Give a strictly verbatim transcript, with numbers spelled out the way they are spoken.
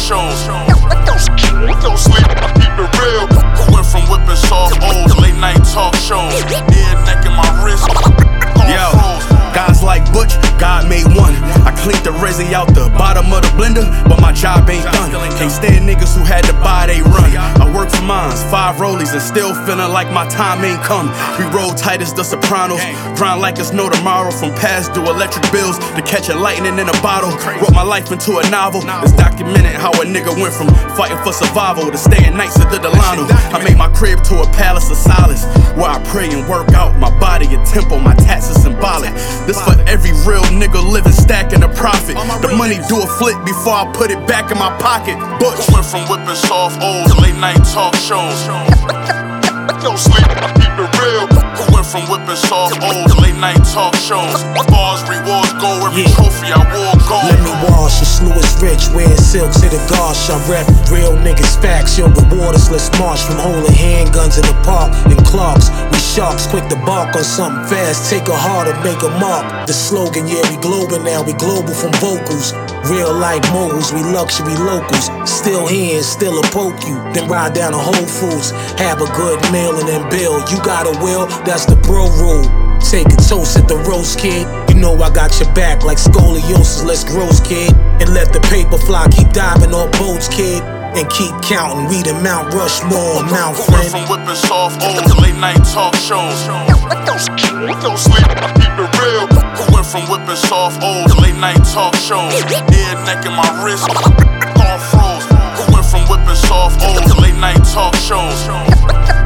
shows. Don't sleep, I keep it real. Went from whipping soft O's, late night talk shows. Ear, neck, and my wrist. Yo, guys like Butch, God made one. I cleaned the resi out the bottom of the blender, but my job ain't done. Can't stand niggas who had to buy they run. I work for mines, five rollies, and still feeling like my time ain't come. We roll tight as the Sopranos, grind like it's no tomorrow. From past due electric bills to catching lightning in a bottle. Wrote my life into a novel. It's documented how a nigga went from fighting for survival to staying nights at the Delano. I made my crib to a palace of solace, where I pray and work out. My body a temple, my tats are symbolic. This for every real nigga living, stacking a profit. The money do a flip before I put it back in my pocket. Butch went from whipping soft O's, late night talk shows. Don't sleep, I keep it real. Went from whipping soft O's, late night talk shows. Bars, rewards, go, every Yeah. trophy I wore gold. Let me wash, it's Louis Rich, wearing silk to the gosh. I rep real niggas facts, yo, rewarders, let's march. From holding handguns in the park and Clarks. We sharks, quick to bark on something fast. Take a heart and make a mark. The slogan, yeah, we global now, we global from vocals. Real life moguls, we luxury locals. Still here and still a poke you. Then ride down to Whole Foods, have a good meal and then bill. You got a will, that's the bro rule. Take a toast at the roast, kid. You know I got your back like scoliosis, let's gross, kid. And let the paper fly, keep diving on boats, kid. And keep counting, we the Mount Rushmore, Mount Went Flint. from whipping soft O's, late night talk shows. Don't sleep, I keep it real. Went from whipping soft O's, late night talk shows. Ear, neck, and my wrist. All froze. Went from whipping soft O's, late night talk shows.